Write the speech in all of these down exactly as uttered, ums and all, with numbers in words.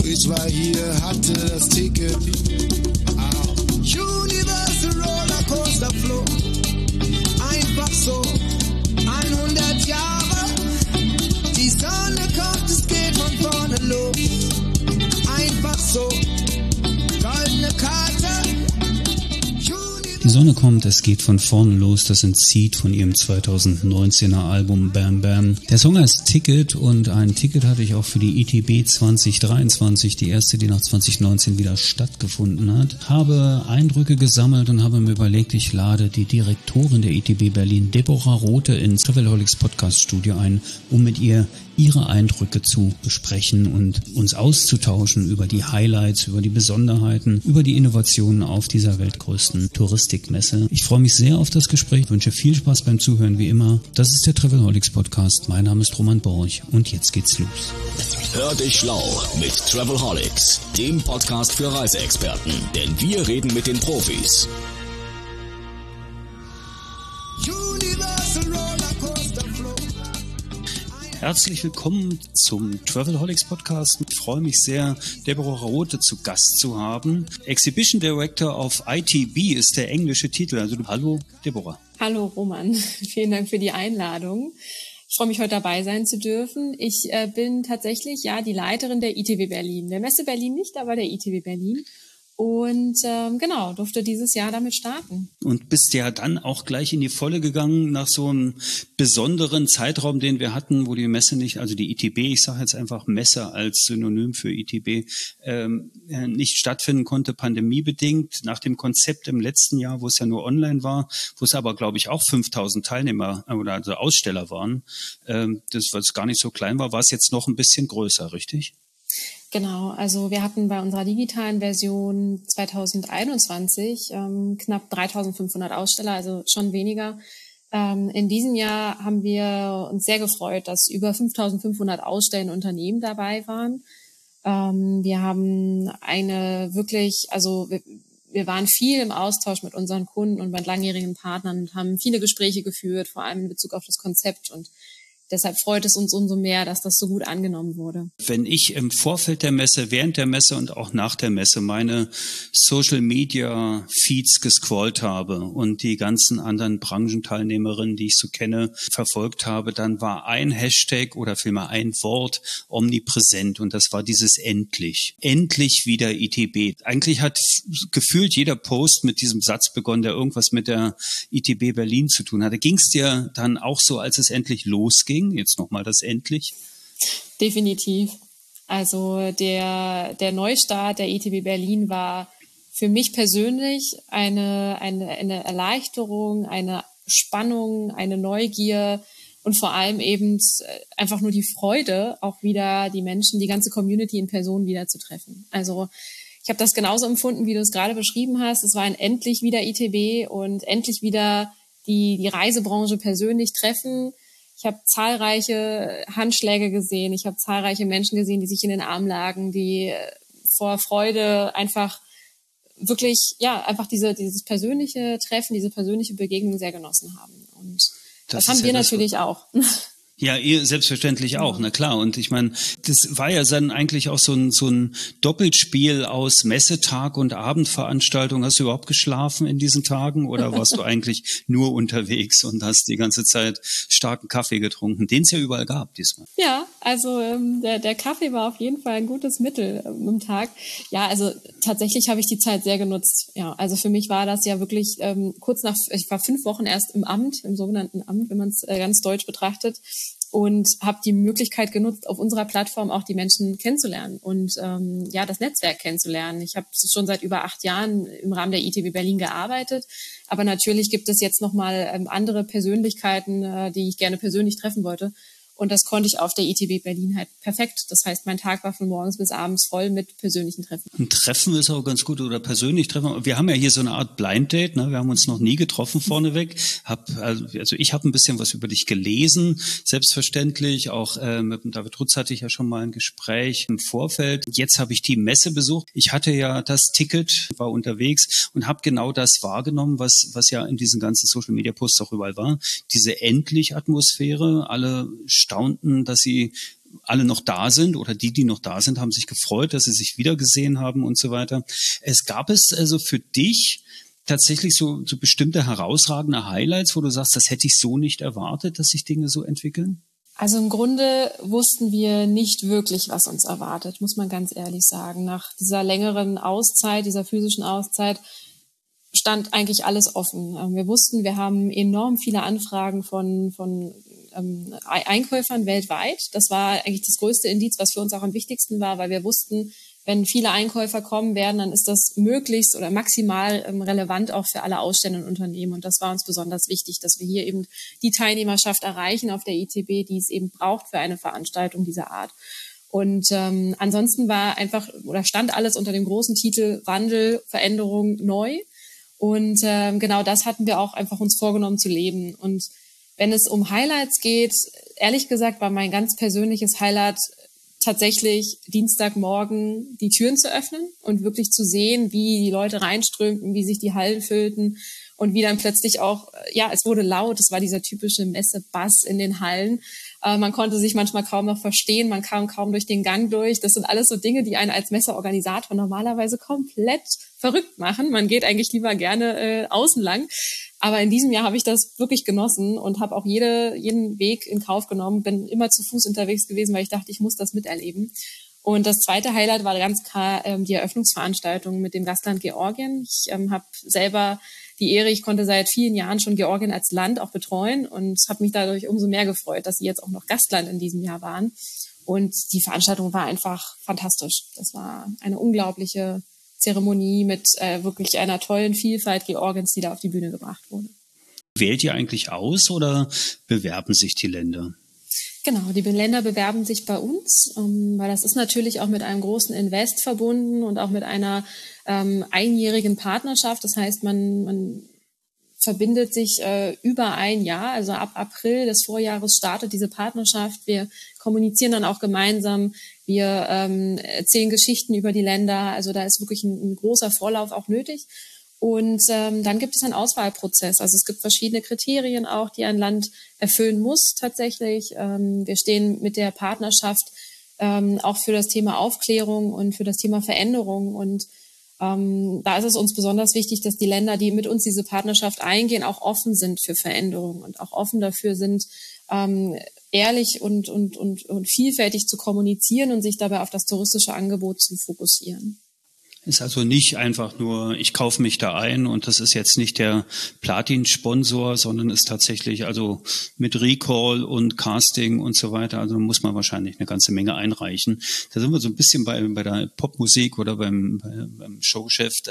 Ich war hier, hatte das Ticket. Universal Rollercoaster Flow. Einfach so, hundert Jahre. Die Sonne kommt, es geht von vorne los. Einfach so, goldene Karte. Die Sonne kommt, es geht von vorne los, das entzieht von ihrem zweitausendneunzehner Album Bam Bam. Der Song heißt Ticket und ein Ticket hatte ich auch für die I T B zwanzig dreiundzwanzig, die erste, die nach zwanzig neunzehn wieder stattgefunden hat. Habe Eindrücke gesammelt und habe mir überlegt, ich lade die Direktorin der I T B Berlin, Deborah Rothe, ins Travelholics Podcast Studio ein, um mit ihr ihre Eindrücke zu besprechen und uns auszutauschen über die Highlights, über die Besonderheiten, über die Innovationen auf dieser weltgrößten Touristikmesse. Ich freue mich sehr auf das Gespräch, wünsche viel Spaß beim Zuhören wie immer. Das ist der Travelholics Podcast. Mein Name ist Roman Borch und jetzt geht's los. Hör dich schlau mit Travelholics, dem Podcast für Reiseexperten, denn wir reden mit den Profis. Universal Rollercoaster Flow. Herzlich willkommen zum Travelholics Podcast. Ich freue mich sehr, Deborah Rothe zu Gast zu haben. Exhibition Director of I T B ist der englische Titel. Also hallo Deborah. Hallo Roman, vielen Dank für die Einladung. Ich freue mich, heute dabei sein zu dürfen. Ich äh, bin tatsächlich ja die Leiterin der I T B Berlin. Der Messe Berlin nicht, aber der I T B Berlin. Und ähm, genau, durfte dieses Jahr damit starten. Und bist ja dann auch gleich in die Volle gegangen nach so einem besonderen Zeitraum, den wir hatten, wo die Messe nicht, also die I T B, ich sage jetzt einfach Messe als Synonym für I T B, ähm, nicht stattfinden konnte, pandemiebedingt. Nach dem Konzept im letzten Jahr, wo es ja nur online war, wo es aber, glaube ich, auch fünftausend Teilnehmer oder also Aussteller waren, ähm, das, was gar nicht so klein war, war es jetzt noch ein bisschen größer, richtig? Genau, also wir hatten bei unserer digitalen Version zweitausendeinundzwanzig ähm, knapp dreitausendfünfhundert Aussteller, also schon weniger. Ähm, in diesem Jahr haben wir uns sehr gefreut, dass über fünftausendfünfhundert ausstellende Unternehmen dabei waren. Ähm, wir haben eine wirklich, also wir, wir waren viel im Austausch mit unseren Kunden und mit langjährigen Partnern und haben viele Gespräche geführt, vor allem in Bezug auf das Konzept, und deshalb freut es uns umso mehr, dass das so gut angenommen wurde. Wenn ich im Vorfeld der Messe, während der Messe und auch nach der Messe meine Social-Media-Feeds gescrollt habe und die ganzen anderen Branchenteilnehmerinnen, die ich so kenne, verfolgt habe, dann war ein Hashtag oder vielmehr ein Wort omnipräsent und das war dieses endlich. Endlich wieder I T B. Eigentlich hat gefühlt jeder Post mit diesem Satz begonnen, der irgendwas mit der I T B Berlin zu tun hatte. Ging es dir dann auch so, als es endlich losging? Jetzt nochmal das endlich? Definitiv. Also der, der Neustart der I T B Berlin war für mich persönlich eine, eine, eine Erleichterung, eine Spannung, eine Neugier und vor allem eben einfach nur die Freude, auch wieder die Menschen, die ganze Community in Person wieder zu treffen. Also ich habe das genauso empfunden, wie du es gerade beschrieben hast. Es war ein endlich wieder I T B und endlich wieder die, die Reisebranche persönlich treffen. Ich habe zahlreiche Handschläge gesehen, ich habe zahlreiche Menschen gesehen, die sich in den Arm lagen, die vor Freude einfach wirklich, ja, einfach diese, dieses persönliche Treffen, diese persönliche Begegnung sehr genossen haben. Und das, das haben wir ja natürlich auch. Ja, ihr selbstverständlich auch, na klar. Und ich meine, das war ja dann eigentlich auch so ein so ein Doppelspiel aus Messetag und Abendveranstaltung. Hast du überhaupt geschlafen in diesen Tagen oder warst du eigentlich nur unterwegs und hast die ganze Zeit starken Kaffee getrunken, den es ja überall gab diesmal? Ja, also ähm, der, der Kaffee war auf jeden Fall ein gutes Mittel ähm, im Tag. Ja, also tatsächlich habe ich die Zeit sehr genutzt. Ja, also für mich war das ja wirklich ähm, kurz nach, ich war fünf Wochen erst im Amt, im sogenannten Amt, wenn man es äh, ganz deutsch betrachtet. Und habe die Möglichkeit genutzt, auf unserer Plattform auch die Menschen kennenzulernen und ähm, ja das Netzwerk kennenzulernen. Ich habe schon seit über acht Jahren im Rahmen der I T B Berlin gearbeitet, aber natürlich gibt es jetzt nochmal ähm, andere Persönlichkeiten, äh, die ich gerne persönlich treffen wollte. Und das konnte ich auf der I T B Berlin halt perfekt. Das heißt, mein Tag war von morgens bis abends voll mit persönlichen Treffen. Ein Treffen ist auch ganz gut oder persönlich treffen. Wir haben ja hier so eine Art Blind Date. Ne? Wir haben uns noch nie getroffen vorneweg. Hab, also ich habe ein bisschen was über dich gelesen, selbstverständlich. Auch äh, mit David Rutz hatte ich ja schon mal ein Gespräch im Vorfeld. Jetzt habe ich die Messe besucht. Ich hatte ja das Ticket, war unterwegs und habe genau das wahrgenommen, was was ja in diesen ganzen Social Media Posts auch überall war. Diese Endlich-Atmosphäre. Alle staunten, dass sie alle noch da sind oder die, die noch da sind, haben sich gefreut, dass sie sich wiedergesehen haben und so weiter. Es gab es also für dich tatsächlich so, so bestimmte herausragende Highlights, wo du sagst, das hätte ich so nicht erwartet, dass sich Dinge so entwickeln? Also im Grunde wussten wir nicht wirklich, was uns erwartet, muss man ganz ehrlich sagen. Nach dieser längeren Auszeit, dieser physischen Auszeit, stand eigentlich alles offen. Wir wussten, wir haben enorm viele Anfragen von, von ähm, Einkäufern weltweit. Das war eigentlich das größte Indiz, was für uns auch am wichtigsten war, weil wir wussten, wenn viele Einkäufer kommen werden, dann ist das möglichst oder maximal ähm, relevant auch für alle ausstellenden Unternehmen. Und das war uns besonders wichtig, dass wir hier eben die Teilnehmerschaft erreichen auf der I T B, die es eben braucht für eine Veranstaltung dieser Art. Und ähm, ansonsten war einfach oder stand alles unter dem großen Titel Wandel, Veränderung, neu. Und ähm, genau das hatten wir auch einfach uns vorgenommen zu leben. Und wenn es um Highlights geht, ehrlich gesagt war mein ganz persönliches Highlight tatsächlich Dienstagmorgen die Türen zu öffnen und wirklich zu sehen, wie die Leute reinströmten, wie sich die Hallen füllten und wie dann plötzlich auch, ja, es wurde laut, es war dieser typische Messe-Bass in den Hallen. Äh, man konnte sich manchmal kaum noch verstehen, man kam kaum durch den Gang durch. Das sind alles so Dinge, die einen als Messeorganisator normalerweise komplett verrückt machen. Man geht eigentlich lieber gerne äh, außen lang. Aber in diesem Jahr habe ich das wirklich genossen und habe auch jede, jeden Weg in Kauf genommen. Bin immer zu Fuß unterwegs gewesen, weil ich dachte, ich muss das miterleben. Und das zweite Highlight war ganz klar ähm, die Eröffnungsveranstaltung mit dem Gastland Georgien. Ich ähm, habe selber die Ehre, ich konnte seit vielen Jahren schon Georgien als Land auch betreuen und habe mich dadurch umso mehr gefreut, dass sie jetzt auch noch Gastland in diesem Jahr waren. Und die Veranstaltung war einfach fantastisch. Das war eine unglaubliche Zeremonie mit äh, wirklich einer tollen Vielfalt Georgiens, die da auf die Bühne gebracht wurde. Wählt ihr eigentlich aus oder bewerben sich die Länder? Genau, die Länder bewerben sich bei uns, ähm, weil das ist natürlich auch mit einem großen Invest verbunden und auch mit einer ähm, einjährigen Partnerschaft. Das heißt, man, man verbindet sich äh, über ein Jahr, also ab April des Vorjahres startet diese Partnerschaft. Wir kommunizieren dann auch gemeinsam, wir ähm, erzählen Geschichten über die Länder, also da ist wirklich ein, ein großer Vorlauf auch nötig. Und ähm, dann gibt es einen Auswahlprozess. Also es gibt verschiedene Kriterien auch, die ein Land erfüllen muss tatsächlich. Ähm, wir stehen mit der Partnerschaft ähm, auch für das Thema Aufklärung und für das Thema Veränderung. Und ähm, da ist es uns besonders wichtig, dass die Länder, die mit uns diese Partnerschaft eingehen, auch offen sind für Veränderungen und auch offen dafür sind, ähm, ehrlich und, und, und, und vielfältig zu kommunizieren und sich dabei auf das touristische Angebot zu fokussieren. Ist also nicht einfach nur, ich kaufe mich da ein und das ist jetzt nicht der Platin-Sponsor, sondern ist tatsächlich also mit Recall und Casting und so weiter. Also muss man wahrscheinlich eine ganze Menge einreichen. Da sind wir so ein bisschen bei, bei der Popmusik oder beim, bei, beim Showgeschäft.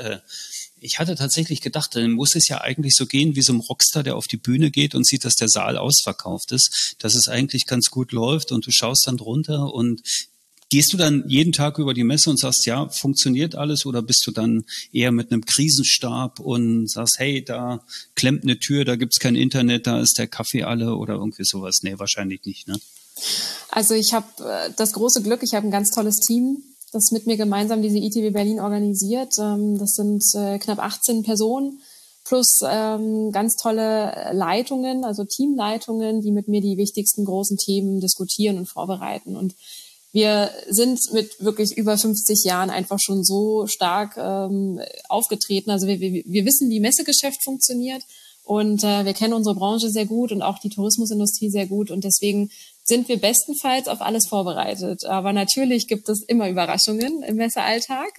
Ich hatte tatsächlich gedacht, dann muss es ja eigentlich so gehen wie so ein Rockstar, der auf die Bühne geht und sieht, dass der Saal ausverkauft ist, dass es eigentlich ganz gut läuft und du schaust dann drunter und gehst du dann jeden Tag über die Messe und sagst, ja, funktioniert alles, oder bist du dann eher mit einem Krisenstab und sagst, hey, da klemmt eine Tür, da gibt's kein Internet, da ist der Kaffee alle oder irgendwie sowas? Nee, wahrscheinlich nicht, ne? Also ich habe äh, das große Glück, ich habe ein ganz tolles Team, das mit mir gemeinsam diese I T B Berlin organisiert. Ähm, das sind äh, knapp achtzehn Personen plus ähm, ganz tolle Leitungen, also Teamleitungen, die mit mir die wichtigsten großen Themen diskutieren und vorbereiten. Und wir sind mit wirklich über fünfzig Jahren einfach schon so stark ähm, aufgetreten. Also wir, wir, wir wissen, wie Messegeschäft funktioniert und äh, wir kennen unsere Branche sehr gut und auch die Tourismusindustrie sehr gut. Und deswegen sind wir bestenfalls auf alles vorbereitet. Aber natürlich gibt es immer Überraschungen im Messealltag.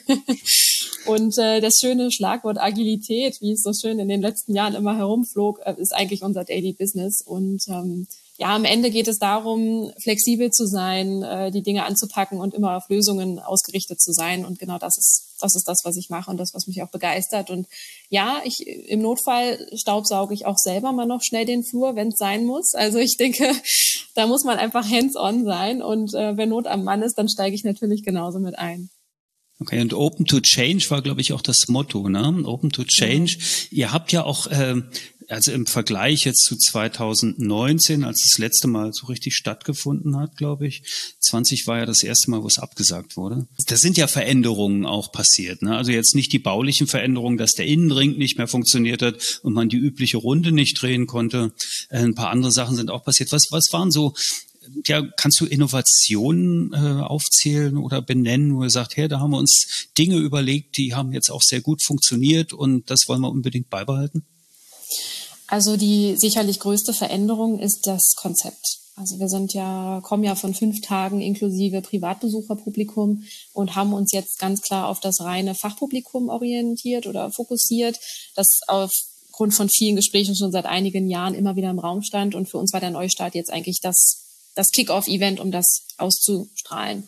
Und äh, das schöne Schlagwort Agilität, wie es so schön in den letzten Jahren immer herumflog, äh, ist eigentlich unser Daily Business. Und ähm, ja, am Ende geht es darum, flexibel zu sein, äh, die Dinge anzupacken und immer auf Lösungen ausgerichtet zu sein. Und genau das ist das ist das, was ich mache und das, was mich auch begeistert. Und ja, ich im Notfall staubsauge ich auch selber mal noch schnell den Flur, wenn es sein muss. Also ich denke, da muss man einfach hands-on sein. Und äh, wenn Not am Mann ist, dann steige ich natürlich genauso mit ein. Okay, und Open to Change war, glaube ich, auch das Motto, ne? Open to Change. Ja. Ihr habt ja auch, äh, also im Vergleich jetzt zu zweitausendneunzehn, als das letzte Mal so richtig stattgefunden hat, glaube ich, zwanzig war ja das erste Mal, wo es abgesagt wurde. Da sind ja Veränderungen auch passiert, ne? Also jetzt nicht die baulichen Veränderungen, dass der Innenring nicht mehr funktioniert hat und man die übliche Runde nicht drehen konnte. Äh, ein paar andere Sachen sind auch passiert. Was, was waren so ja, kannst du Innovationen äh, aufzählen oder benennen, wo ihr sagt, hey, da haben wir uns Dinge überlegt, die haben jetzt auch sehr gut funktioniert und das wollen wir unbedingt beibehalten? Also die sicherlich größte Veränderung ist das Konzept. Also wir sind ja, kommen ja von fünf Tagen inklusive Privatbesucherpublikum und haben uns jetzt ganz klar auf das reine Fachpublikum orientiert oder fokussiert, das aufgrund von vielen Gesprächen schon seit einigen Jahren immer wieder im Raum stand. Und für uns war der Neustart jetzt eigentlich das, das Kick-Off-Event, um das auszustrahlen.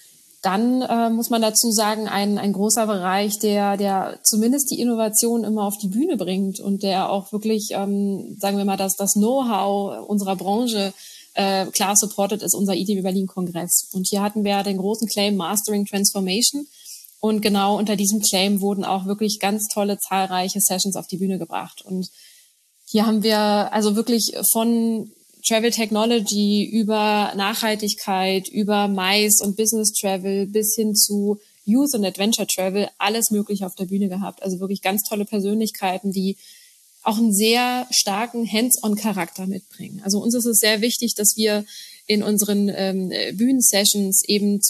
Dann äh, muss man dazu sagen, ein, ein großer Bereich, der, der zumindest die Innovation immer auf die Bühne bringt und der auch wirklich, ähm, sagen wir mal, das, das Know-how unserer Branche äh, klar supported ist, unser I T B Berlin Kongress. Und hier hatten wir den großen Claim Mastering Transformation. Und genau unter diesem Claim wurden auch wirklich ganz tolle, zahlreiche Sessions auf die Bühne gebracht. Und hier haben wir also wirklich von Travel Technology über Nachhaltigkeit, über Mais und Business Travel bis hin zu Youth und Adventure Travel alles Mögliche auf der Bühne gehabt. Also wirklich ganz tolle Persönlichkeiten, die auch einen sehr starken Hands-on-Charakter mitbringen. Also uns ist es sehr wichtig, dass wir in unseren ähm, Bühnensessions eben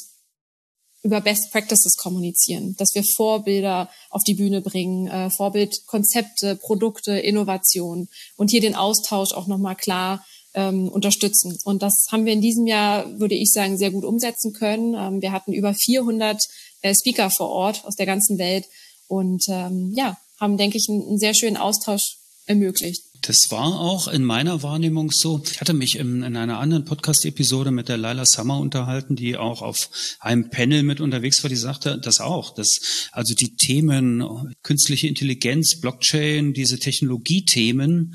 über Best Practices kommunizieren, dass wir Vorbilder auf die Bühne bringen, äh, Vorbildkonzepte, Produkte, Innovationen und hier den Austausch auch nochmal klar ähm, unterstützen. Und das haben wir in diesem Jahr, würde ich sagen, sehr gut umsetzen können. Ähm, wir hatten über vierhundert äh, Speaker vor Ort aus der ganzen Welt und ähm, ja, haben, denke ich, einen, einen sehr schönen Austausch ermöglicht. Das war auch in meiner Wahrnehmung so. Ich hatte mich in, in einer anderen Podcast-Episode mit der Laila Summer unterhalten, die auch auf einem Panel mit unterwegs war, die sagte das auch, dass also die Themen künstliche Intelligenz, Blockchain, diese Technologiethemen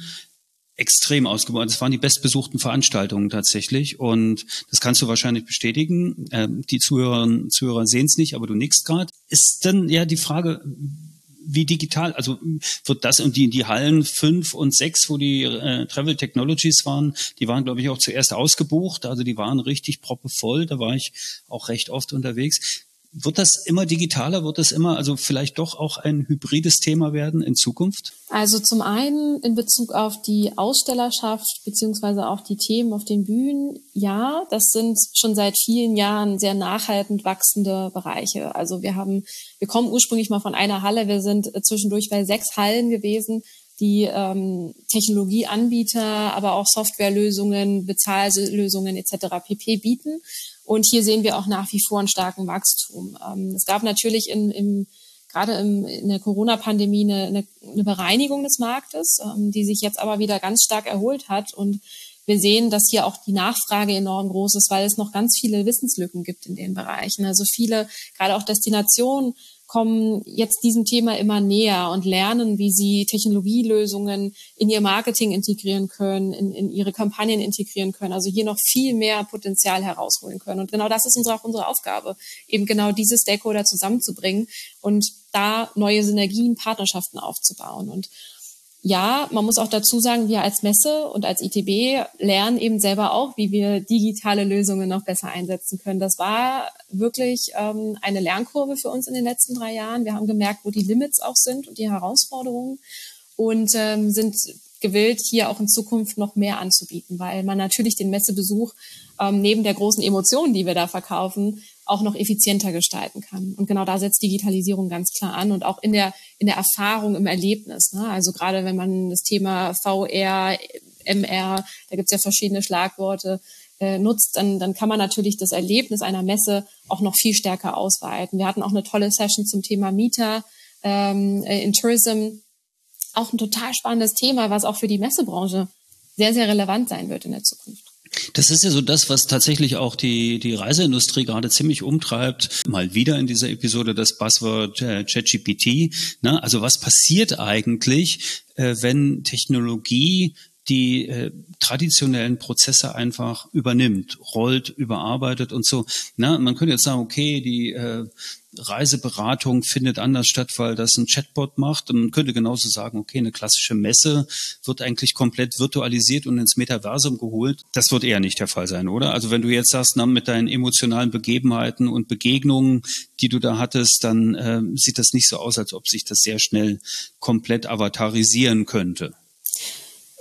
extrem ausgebaut. Das waren die bestbesuchten Veranstaltungen tatsächlich und das kannst du wahrscheinlich bestätigen. Ähm, die Zuhörerinnen und Zuhörer sehen es nicht, aber du nickst gerade. Ist dann ja die Frage, wie digital, also wird das und die, die Hallen fünf und sechs, wo die äh, Travel Technologies waren, die waren, glaube ich, auch zuerst ausgebucht, also die waren richtig proppevoll, da war ich auch recht oft unterwegs. Wird das immer digitaler, wird das immer, also vielleicht doch auch ein hybrides Thema werden in Zukunft? Also zum einen in Bezug auf die Ausstellerschaft beziehungsweise auch die Themen auf den Bühnen, ja, das sind schon seit vielen Jahren sehr nachhaltend wachsende Bereiche. Also wir haben, wir kommen ursprünglich mal von einer Halle, wir sind zwischendurch bei sechs Hallen gewesen, die ähm, Technologieanbieter, aber auch Softwarelösungen, Bezahllösungen et cetera pp. Bieten. Und hier sehen wir auch nach wie vor einen starken Wachstum. Ähm, es gab natürlich in, im, gerade im, in der Corona-Pandemie eine, eine, eine Bereinigung des Marktes, ähm, die sich jetzt aber wieder ganz stark erholt hat. Und wir sehen, dass hier auch die Nachfrage enorm groß ist, weil es noch ganz viele Wissenslücken gibt in den Bereichen. Also viele, gerade auch Destinationen, kommen jetzt diesem Thema immer näher und lernen, wie sie Technologielösungen in ihr Marketing integrieren können, in, in ihre Kampagnen integrieren können, also hier noch viel mehr Potenzial herausholen können. Und genau das ist unsere, auch unsere Aufgabe, eben genau diese Stakeholder zusammenzubringen und da neue Synergien, Partnerschaften aufzubauen. Und ja, man muss auch dazu sagen, wir als Messe und als I T B lernen eben selber auch, wie wir digitale Lösungen noch besser einsetzen können. Das war wirklich ähm, eine Lernkurve für uns in den letzten drei Jahren. Wir haben gemerkt, wo die Limits auch sind und die Herausforderungen und ähm, sind gewillt, hier auch in Zukunft noch mehr anzubieten, weil man natürlich den Messebesuch ähm, neben der großen Emotion, die wir da verkaufen, auch noch effizienter gestalten kann. Und genau da setzt Digitalisierung ganz klar an und auch in der in der Erfahrung, im Erlebnis. Ne? Also gerade wenn man das Thema V R, M R, da gibt's ja verschiedene Schlagworte, äh, nutzt, dann, dann kann man natürlich das Erlebnis einer Messe auch noch viel stärker ausweiten. Wir hatten auch eine tolle Session zum Thema Mieter ähm, in Tourism. Auch ein total spannendes Thema, was auch für die Messebranche sehr, sehr relevant sein wird in der Zukunft. Das ist ja so das, was tatsächlich auch die die Reiseindustrie gerade ziemlich umtreibt. Mal wieder in dieser Episode das Buzzword äh, ChatGPT. Ne? Also was passiert eigentlich, äh, wenn Technologie die äh, traditionellen Prozesse einfach übernimmt, rollt, überarbeitet und so. Na, man könnte jetzt sagen, okay, die äh, Reiseberatung findet anders statt, weil das ein Chatbot macht. Und man könnte genauso sagen, okay, eine klassische Messe wird eigentlich komplett virtualisiert und ins Metaversum geholt. Das wird eher nicht der Fall sein, oder? Also wenn du jetzt sagst, na, mit deinen emotionalen Begebenheiten und Begegnungen, die du da hattest, dann äh, sieht das nicht so aus, als ob sich das sehr schnell komplett avatarisieren könnte.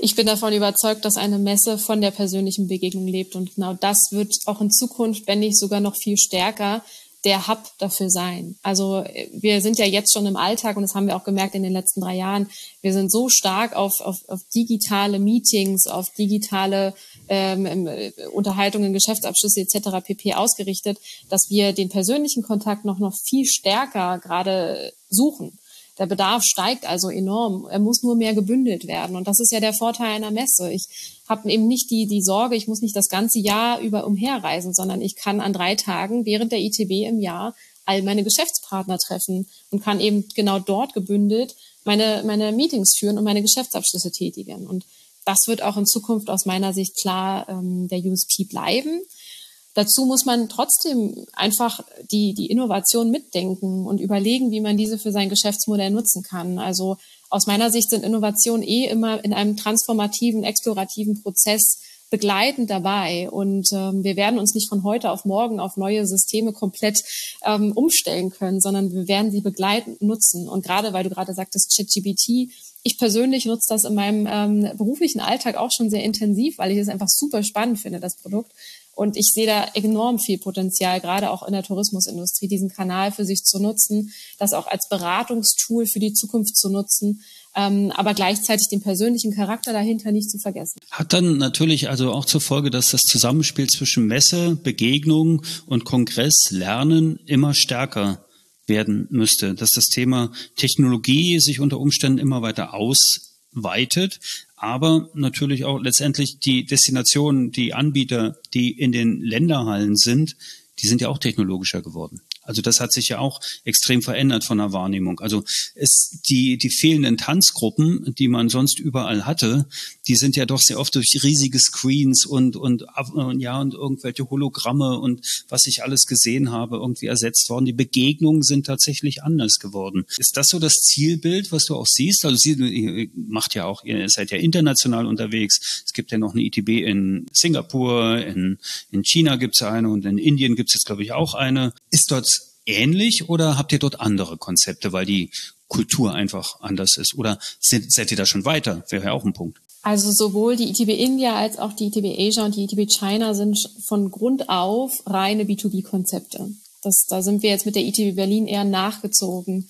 Ich bin davon überzeugt, dass eine Messe von der persönlichen Begegnung lebt. Und genau das wird auch in Zukunft, wenn nicht sogar noch viel stärker, der Hub dafür sein. Also wir sind ja jetzt schon im Alltag und das haben wir auch gemerkt in den letzten drei Jahren. Wir sind so stark auf, auf, auf digitale Meetings, auf digitale ähm, Unterhaltungen, Geschäftsabschlüsse et cetera pp. Ausgerichtet, dass wir den persönlichen Kontakt noch, noch viel stärker gerade suchen. Der Bedarf steigt also enorm. Er muss nur mehr gebündelt werden. Und das ist ja der Vorteil einer Messe. Ich habe eben nicht die, die Sorge, ich muss nicht das ganze Jahr über umherreisen, sondern ich kann an drei Tagen während der I T B im Jahr all meine Geschäftspartner treffen und kann eben genau dort gebündelt meine, meine Meetings führen und meine Geschäftsabschlüsse tätigen. Und das wird auch in Zukunft aus meiner Sicht klar ähm, der U S P bleiben. Dazu muss man trotzdem einfach die, die Innovation mitdenken und überlegen, wie man diese für sein Geschäftsmodell nutzen kann. Also aus meiner Sicht sind Innovationen eh immer in einem transformativen, explorativen Prozess begleitend dabei. Und ähm, wir werden uns nicht von heute auf morgen auf neue Systeme komplett ähm, umstellen können, sondern wir werden sie begleitend nutzen. Und gerade, weil du gerade sagtest, ChatGPT, ich persönlich nutze das in meinem ähm, beruflichen Alltag auch schon sehr intensiv, weil ich es einfach super spannend finde, das Produkt. Und ich sehe da enorm viel Potenzial, gerade auch in der Tourismusindustrie, diesen Kanal für sich zu nutzen, das auch als Beratungstool für die Zukunft zu nutzen, ähm, aber gleichzeitig den persönlichen Charakter dahinter nicht zu vergessen. Hat dann natürlich also auch zur Folge, dass das Zusammenspiel zwischen Messe, Begegnung und Kongress, Lernen immer stärker werden müsste, dass das Thema Technologie sich unter Umständen immer weiter ausweitet, aber natürlich auch letztendlich die Destinationen, die Anbieter, die in den Länderhallen sind, die sind ja auch technologischer geworden. Also das hat sich ja auch extrem verändert von der Wahrnehmung. Also es, die, die fehlenden Tanzgruppen, die man sonst überall hatte, die sind ja doch sehr oft durch riesige Screens und, und, und ja, und irgendwelche Hologramme und was ich alles gesehen habe, irgendwie ersetzt worden. Die Begegnungen sind tatsächlich anders geworden. Ist das so das Zielbild, was du auch siehst? Also Sie, ihr macht ja auch, ihr seid ja international unterwegs. Es gibt ja noch eine I T B in Singapur, in, in China gibt's eine und in Indien gibt's jetzt, glaube ich, auch eine. Ist dort ähnlich oder habt ihr dort andere Konzepte, weil die Kultur einfach anders ist? Oder seid, seid ihr da schon weiter? Wäre ja auch ein Punkt. Also sowohl die I T B India als auch die I T B Asia und die I T B China sind von Grund auf reine B zwei B-Konzepte. Das, da sind wir jetzt mit der I T B Berlin eher nachgezogen.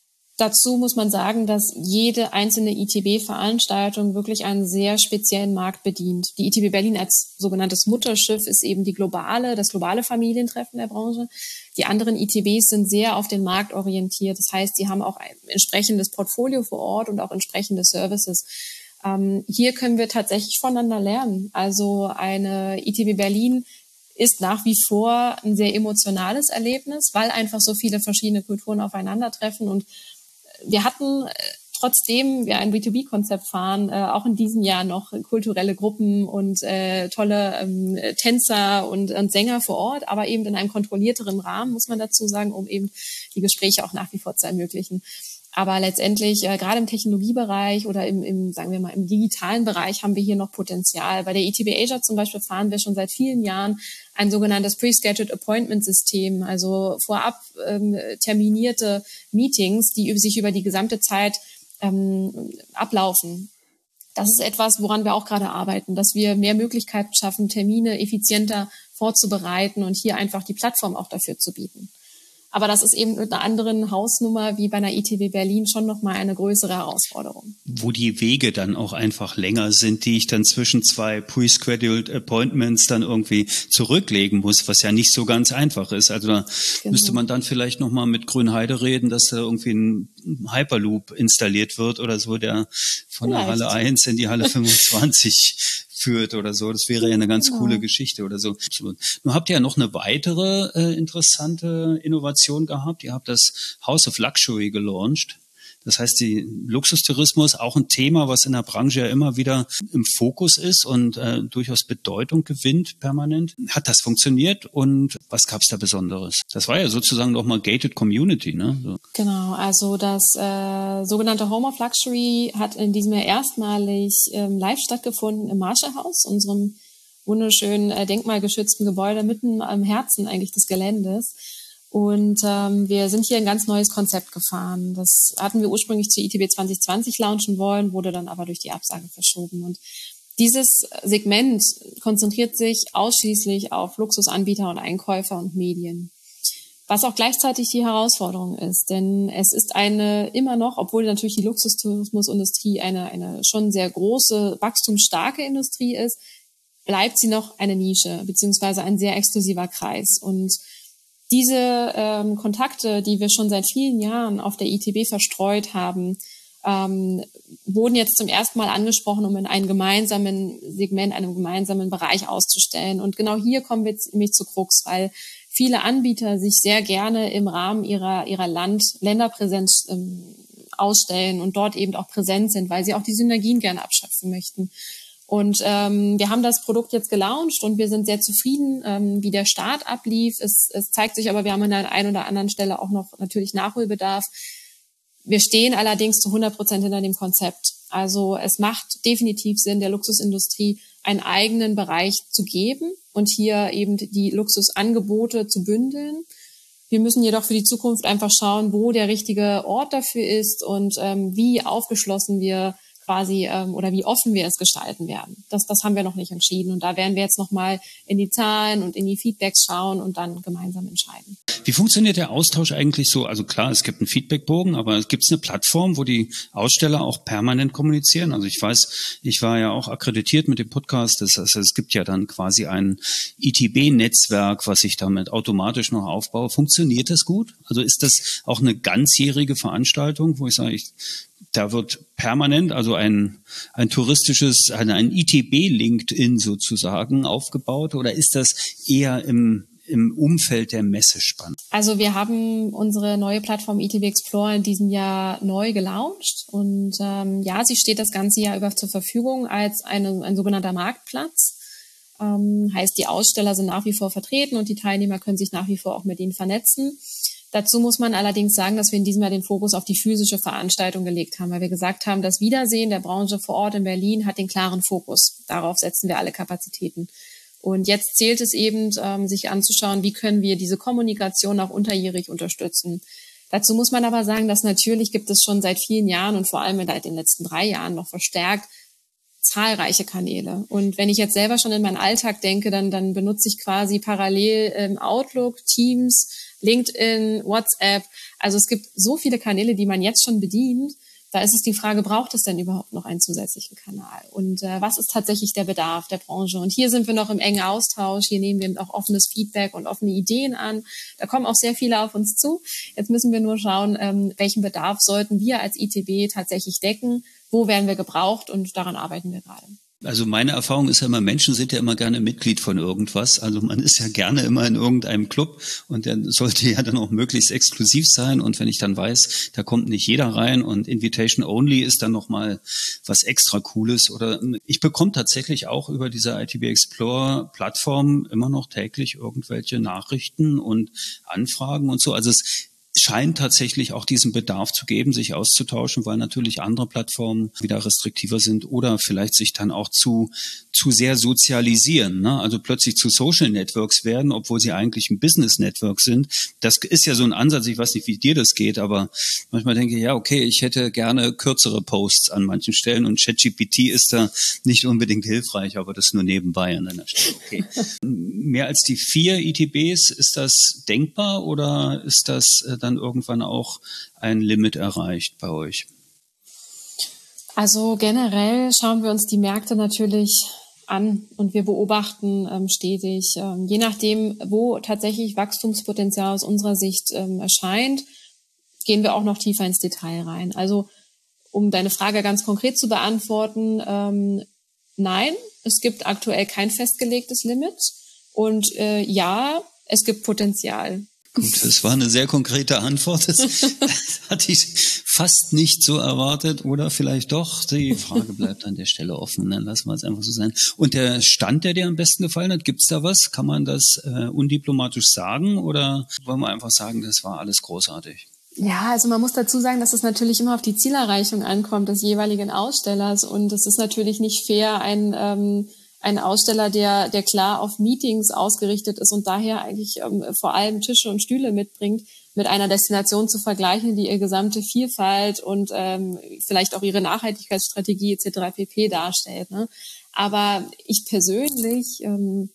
Dazu muss man sagen, dass jede einzelne I T B-Veranstaltung wirklich einen sehr speziellen Markt bedient. Die I T B Berlin als sogenanntes Mutterschiff ist eben die globale, das globale Familientreffen der Branche. Die anderen I T Bs sind sehr auf den Markt orientiert. Das heißt, die haben auch ein entsprechendes Portfolio vor Ort und auch entsprechende Services. Ähm, hier können wir tatsächlich voneinander lernen. Also eine I T B Berlin ist nach wie vor ein sehr emotionales Erlebnis, weil einfach so viele verschiedene Kulturen aufeinandertreffen. Und wir hatten, trotzdem wir ein B zwei B-Konzept fahren, äh, auch in diesem Jahr noch kulturelle Gruppen und äh, tolle ähm, Tänzer und, und Sänger vor Ort, aber eben in einem kontrollierteren Rahmen, muss man dazu sagen, um eben die Gespräche auch nach wie vor zu ermöglichen. Aber letztendlich, äh, gerade im Technologiebereich oder im, im, sagen wir mal, im digitalen Bereich haben wir hier noch Potenzial. Bei der I T B Asia zum Beispiel fahren wir schon seit vielen Jahren ein sogenanntes Pre-Scheduled Appointment System, also vorab ähm, terminierte Meetings, die sich über die gesamte Zeit ähm, ablaufen. Das ist etwas, woran wir auch gerade arbeiten, dass wir mehr Möglichkeiten schaffen, Termine effizienter vorzubereiten und hier einfach die Plattform auch dafür zu bieten. Aber das ist eben mit einer anderen Hausnummer wie bei einer I T B Berlin schon nochmal eine größere Herausforderung. Wo die Wege dann auch einfach länger sind, die ich dann zwischen zwei Pre-Scheduled Appointments dann irgendwie zurücklegen muss, was ja nicht so ganz einfach ist. Also da genau. müsste man dann vielleicht nochmal mit Grünheide reden, dass da irgendwie ein Hyperloop installiert wird oder so, der von vielleicht. der Halle eins in die Halle fünfundzwanzig führt oder so. Das wäre ja eine ganz genau. coole Geschichte oder so. Nun habt ihr ja noch eine weitere äh, interessante Innovation gehabt. Ihr habt das House of Luxury gelauncht. Das heißt, die Luxustourismus, auch ein Thema, was in der Branche ja immer wieder im Fokus ist und äh, durchaus Bedeutung gewinnt permanent. Hat das funktioniert und was gab es da Besonderes? Das war ja sozusagen nochmal Gated Community, ne? So. Genau, also das äh, sogenannte Home of Luxury hat in diesem Jahr erstmalig ähm, live stattgefunden im Marshall House, unserem wunderschönen, äh, denkmalgeschützten Gebäude mitten am Herzen eigentlich des Geländes. Und ähm, wir sind hier ein ganz neues Konzept gefahren. Das hatten wir ursprünglich zur I T B zwanzig zwanzig launchen wollen, wurde dann aber durch die Absage verschoben. Und dieses Segment konzentriert sich ausschließlich auf Luxusanbieter und Einkäufer und Medien. Was auch gleichzeitig die Herausforderung ist, denn es ist eine immer noch, obwohl natürlich die Luxustourismusindustrie eine, eine schon sehr große, wachstumsstarke Industrie ist, bleibt sie noch eine Nische, beziehungsweise ein sehr exklusiver Kreis. Und diese ähm, Kontakte, die wir schon seit vielen Jahren auf der I T B verstreut haben, ähm, wurden jetzt zum ersten Mal angesprochen, um in einem gemeinsamen Segment, einem gemeinsamen Bereich auszustellen. Und genau hier kommen wir jetzt nämlich zu Krux, weil viele Anbieter sich sehr gerne im Rahmen ihrer ihrer Land Länderpräsenz ähm, ausstellen und dort eben auch präsent sind, weil sie auch die Synergien gerne abschöpfen möchten. Und ähm, wir haben das Produkt jetzt gelauncht und wir sind sehr zufrieden, ähm, wie der Start ablief. Es, es zeigt sich aber, wir haben an der einen oder anderen Stelle auch noch natürlich Nachholbedarf. Wir stehen allerdings zu hundert Prozent hinter dem Konzept. Also es macht definitiv Sinn, der Luxusindustrie einen eigenen Bereich zu geben und hier eben die Luxusangebote zu bündeln. Wir müssen jedoch für die Zukunft einfach schauen, wo der richtige Ort dafür ist und ähm, wie aufgeschlossen wir quasi ähm, oder wie offen wir es gestalten werden. Das, das haben wir noch nicht entschieden. Und da werden wir jetzt nochmal in die Zahlen und in die Feedbacks schauen und dann gemeinsam entscheiden. Wie funktioniert der Austausch eigentlich so? Also klar, es gibt einen Feedbackbogen, aber gibt es eine Plattform, wo die Aussteller auch permanent kommunizieren? Also ich weiß, ich war ja auch akkreditiert mit dem Podcast. Das heißt, es gibt ja dann quasi ein I T B-Netzwerk, was ich damit automatisch noch aufbaue. Funktioniert das gut? Also ist das auch eine ganzjährige Veranstaltung, wo ich sage, ich da wird permanent, also ein, ein touristisches, ein, ein I T B-LinkedIn sozusagen aufgebaut, oder ist das eher im, im Umfeld der Messe spannend? Also wir haben unsere neue Plattform I T B Explore in diesem Jahr neu gelauncht und ähm, ja, sie steht das ganze Jahr über zur Verfügung als eine, ein sogenannter Marktplatz. Ähm, heißt, die Aussteller sind nach wie vor vertreten und die Teilnehmer können sich nach wie vor auch mit ihnen vernetzen. Dazu muss man allerdings sagen, dass wir in diesem Jahr den Fokus auf die physische Veranstaltung gelegt haben, weil wir gesagt haben, das Wiedersehen der Branche vor Ort in Berlin hat den klaren Fokus. Darauf setzen wir alle Kapazitäten. Und jetzt zählt es eben, ähm, sich anzuschauen, wie können wir diese Kommunikation auch unterjährig unterstützen. Dazu muss man aber sagen, dass natürlich gibt es schon seit vielen Jahren und vor allem in den letzten drei Jahren noch verstärkt zahlreiche Kanäle. Und wenn ich jetzt selber schon in meinen Alltag denke, dann, dann benutze ich quasi parallel ähm, Outlook, Teams, LinkedIn, WhatsApp. Also es gibt so viele Kanäle, die man jetzt schon bedient. Da ist es die Frage, braucht es denn überhaupt noch einen zusätzlichen Kanal? Und äh, was ist tatsächlich der Bedarf der Branche? Und hier sind wir noch im engen Austausch. Hier nehmen wir auch offenes Feedback und offene Ideen an. Da kommen auch sehr viele auf uns zu. Jetzt müssen wir nur schauen, ähm, welchen Bedarf sollten wir als I T B tatsächlich decken? Wo werden wir gebraucht? Und daran arbeiten wir gerade. Also meine Erfahrung ist ja immer, Menschen sind ja immer gerne Mitglied von irgendwas. Also man ist ja gerne immer in irgendeinem Club und der sollte ja dann auch möglichst exklusiv sein. Und wenn ich dann weiß, da kommt nicht jeder rein und Invitation Only ist dann nochmal was extra Cooles. Oder ich bekomme tatsächlich auch über diese I T B Explore Plattform immer noch täglich irgendwelche Nachrichten und Anfragen und so. Also es scheint tatsächlich auch diesen Bedarf zu geben, sich auszutauschen, weil natürlich andere Plattformen wieder restriktiver sind oder vielleicht sich dann auch zu zu sehr sozialisieren, ne? Also plötzlich zu Social Networks werden, obwohl sie eigentlich ein Business Network sind. Das ist ja so ein Ansatz, ich weiß nicht, wie dir das geht, aber manchmal denke ich, ja, okay, ich hätte gerne kürzere Posts an manchen Stellen und ChatGPT ist da nicht unbedingt hilfreich, aber das nur nebenbei an einer Stelle. Okay. Mehr als die vier I T Bs, ist das denkbar oder ist das dann irgendwann auch ein Limit erreicht bei euch? Also generell schauen wir uns die Märkte natürlich an und wir beobachten ähm, stetig, ähm, je nachdem, wo tatsächlich Wachstumspotenzial aus unserer Sicht ähm, erscheint, gehen wir auch noch tiefer ins Detail rein. Also um deine Frage ganz konkret zu beantworten, ähm, nein, es gibt aktuell kein festgelegtes Limit und äh, ja, es gibt Potenzial. Gut, das war eine sehr konkrete Antwort. Das hatte ich fast nicht so erwartet. Oder vielleicht doch. Die Frage bleibt an der Stelle offen. Dann lassen wir es einfach so sein. Und der Stand, der dir am besten gefallen hat, gibt's da was? Kann man das äh, undiplomatisch sagen? Oder wollen wir einfach sagen, das war alles großartig? Ja, also man muss dazu sagen, dass es natürlich immer auf die Zielerreichung ankommt des jeweiligen Ausstellers. Und es ist natürlich nicht fair, ein... Ähm, ein Aussteller, der, der klar auf Meetings ausgerichtet ist und daher eigentlich ähm, vor allem Tische und Stühle mitbringt, mit einer Destination zu vergleichen, die ihre gesamte Vielfalt und ähm, vielleicht auch ihre Nachhaltigkeitsstrategie et cetera pp. Darstellt. Ne? Aber ich persönlich ähm,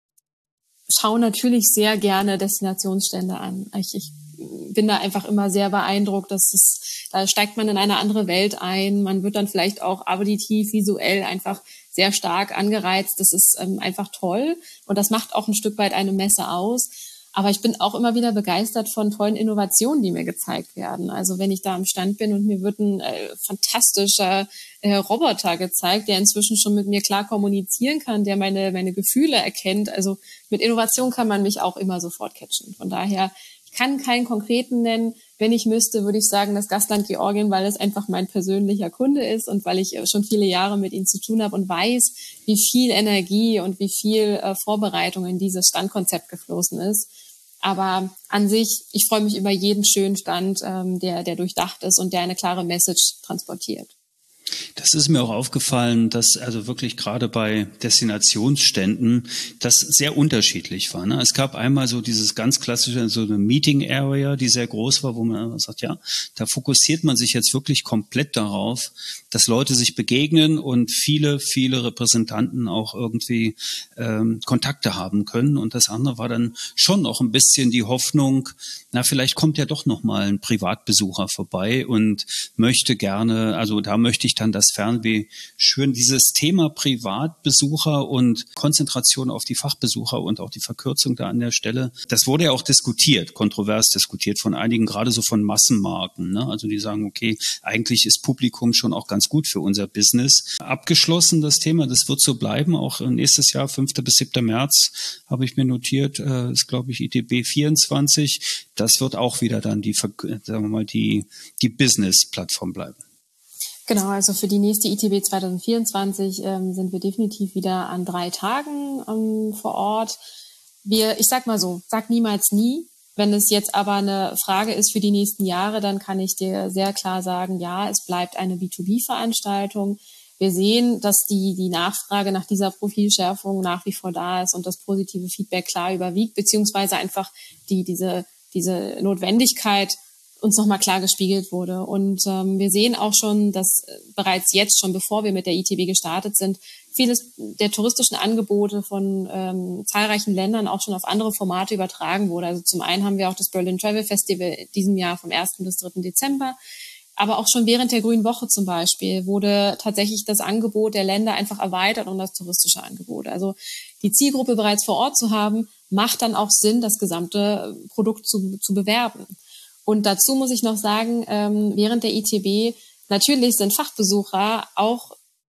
schaue natürlich sehr gerne Destinationsstände an. Ich, ich bin da einfach immer sehr beeindruckt, dass es, da steigt man in eine andere Welt ein. Man wird dann vielleicht auch auditiv, visuell einfach sehr stark angereizt. Das ist ähm, einfach toll und das macht auch ein Stück weit eine Messe aus. Aber ich bin auch immer wieder begeistert von tollen Innovationen, die mir gezeigt werden. Also wenn ich da am Stand bin und mir wird ein äh, fantastischer äh, Roboter gezeigt, der inzwischen schon mit mir klar kommunizieren kann, der meine meine Gefühle erkennt. Also mit Innovation kann man mich auch immer sofort catchen. Von daher, ich kann keinen konkreten nennen. Wenn ich müsste, würde ich sagen, das Gastland Georgien, weil es einfach mein persönlicher Kunde ist und weil ich schon viele Jahre mit ihnen zu tun habe und weiß, wie viel Energie und wie viel äh, Vorbereitung in dieses Standkonzept geflossen ist. Aber an sich, ich freue mich über jeden schönen Stand, ähm, der, der durchdacht ist und der eine klare Message transportiert. Das ist mir auch aufgefallen, dass also wirklich gerade bei Destinationsständen das sehr unterschiedlich war. Ne? Es gab einmal so dieses ganz klassische, so eine Meeting Area, die sehr groß war, wo man sagt, ja, da fokussiert man sich jetzt wirklich komplett darauf, dass Leute sich begegnen und viele, viele Repräsentanten auch irgendwie ähm, Kontakte haben können. Und das andere war dann schon noch ein bisschen die Hoffnung, na, vielleicht kommt ja doch noch mal ein Privatbesucher vorbei und möchte gerne, also da möchte ich dann das Fernweh schwören. Dieses Thema Privatbesucher und Konzentration auf die Fachbesucher und auch die Verkürzung da an der Stelle, das wurde ja auch diskutiert, kontrovers diskutiert von einigen, gerade so von Massenmarken. Ne? Also die sagen, okay, eigentlich ist Publikum schon auch ganz gut für unser Business. Abgeschlossen das Thema, das wird so bleiben, auch nächstes Jahr, fünften bis siebten März, habe ich mir notiert, äh, ist glaube ich I T B vierundzwanzig. Das wird auch wieder dann die, sagen wir mal, die, die Business-Plattform bleiben. Genau, also für die nächste I T B zwanzig vierundzwanzig ähm, sind wir definitiv wieder an drei Tagen ähm, vor Ort. Wir, ich sag mal so, sag niemals nie. Wenn es jetzt aber eine Frage ist für die nächsten Jahre, dann kann ich dir sehr klar sagen, ja, es bleibt eine B zwei B-Veranstaltung. Wir sehen, dass die, die Nachfrage nach dieser Profilschärfung nach wie vor da ist und das positive Feedback klar überwiegt, beziehungsweise einfach die, diese, diese Notwendigkeit uns nochmal klar gespiegelt wurde. Und ähm, wir sehen auch schon, dass äh, bereits jetzt, schon bevor wir mit der I T B gestartet sind, vieles der touristischen Angebote von ähm, zahlreichen Ländern auch schon auf andere Formate übertragen wurde. Also zum einen haben wir auch das Berlin Travel Festival in diesem Jahr vom ersten bis dritten Dezember. Aber auch schon während der Grünen Woche zum Beispiel wurde tatsächlich das Angebot der Länder einfach erweitert um das touristische Angebot. Also die Zielgruppe bereits vor Ort zu haben, macht dann auch Sinn, das gesamte Produkt zu, zu bewerben. Und dazu muss ich noch sagen, ähm, während der I T B, natürlich sind Fachbesucher auch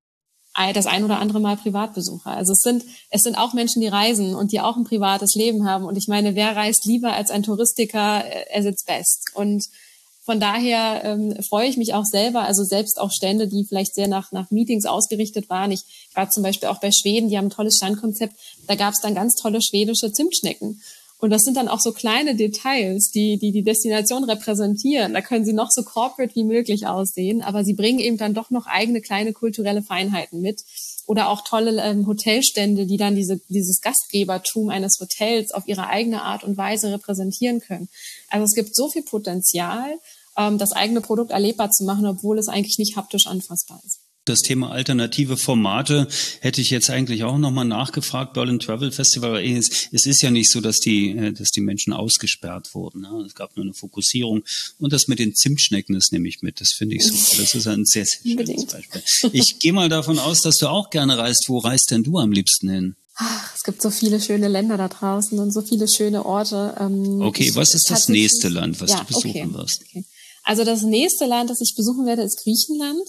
das ein oder andere Mal Privatbesucher. Also es sind, es sind auch Menschen, die reisen und die auch ein privates Leben haben. Und ich meine, wer reist lieber als ein Touristiker as its best? Und von daher ähm, freue ich mich auch selber, also selbst auch Stände, die vielleicht sehr nach, nach Meetings ausgerichtet waren. Ich war zum Beispiel auch bei Schweden, die haben ein tolles Standkonzept. Da gab es dann ganz tolle schwedische Zimtschnecken. Und das sind dann auch so kleine Details, die, die die Destination repräsentieren. Da können sie noch so corporate wie möglich aussehen, aber sie bringen eben dann doch noch eigene kleine kulturelle Feinheiten mit. Oder auch tolle ähm, Hotelstände, die dann diese, dieses Gastgebertum eines Hotels auf ihre eigene Art und Weise repräsentieren können. Also es gibt so viel Potenzial, ähm, das eigene Produkt erlebbar zu machen, obwohl es eigentlich nicht haptisch anfassbar ist. Das Thema alternative Formate hätte ich jetzt eigentlich auch nochmal nachgefragt, Berlin Travel Festival. Aber es, es ist ja nicht so, dass die, dass die Menschen ausgesperrt wurden. Ne? Es gab nur eine Fokussierung. Und das mit den Zimtschnecken, das nehme ich mit. Das finde ich super. Das ist ein sehr, sehr schönes Unbedingt. Beispiel. Ich gehe mal davon aus, dass du auch gerne reist. Wo reist denn du am liebsten hin? Ach, es gibt so viele schöne Länder da draußen und so viele schöne Orte. Ähm, okay, was ist das nächste Land, was ja, du besuchen okay. wirst? Okay. Also das nächste Land, das ich besuchen werde, ist Griechenland.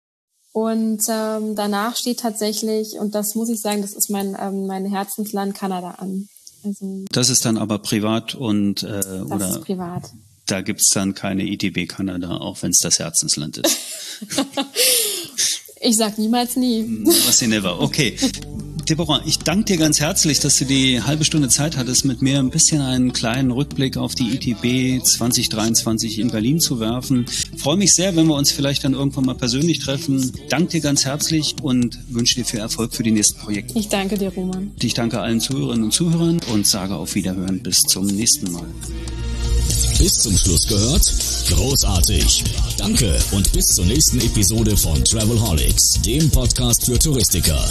Und ähm, danach steht tatsächlich, und das muss ich sagen, das ist mein ähm, mein Herzensland, Kanada an. Also das ist dann aber privat und äh, das oder ist privat. Da gibt's dann keine I T B Kanada, auch wenn es das Herzensland ist. Ich sag niemals nie. Was you never. Okay. Deborah, ich danke dir ganz herzlich, dass du die halbe Stunde Zeit hattest, mit mir ein bisschen einen kleinen Rückblick auf die I T B zwanzig dreiundzwanzig in Berlin zu werfen. Ich freue mich sehr, wenn wir uns vielleicht dann irgendwann mal persönlich treffen. Danke dir ganz herzlich und wünsche dir viel Erfolg für die nächsten Projekte. Ich danke dir, Roman. Ich danke allen Zuhörerinnen und Zuhörern und sage auf Wiederhören bis zum nächsten Mal. Bis zum Schluss gehört? Großartig. Danke und bis zur nächsten Episode von Travelholics, dem Podcast für Touristiker.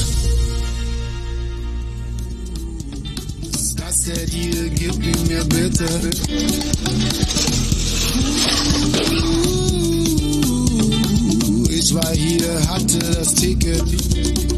Das der Deal, gib ihn mir bitte. Ich war hier, hatte das Ticket.